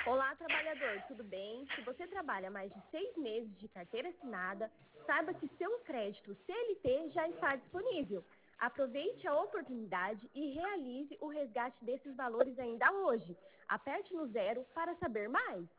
Olá, trabalhador, tudo bem? Se você trabalha mais de 6 meses de carteira assinada, saiba que seu crédito CLT já está disponível. Aproveite a oportunidade e realize o resgate desses valores ainda hoje. Aperte no zero para saber mais.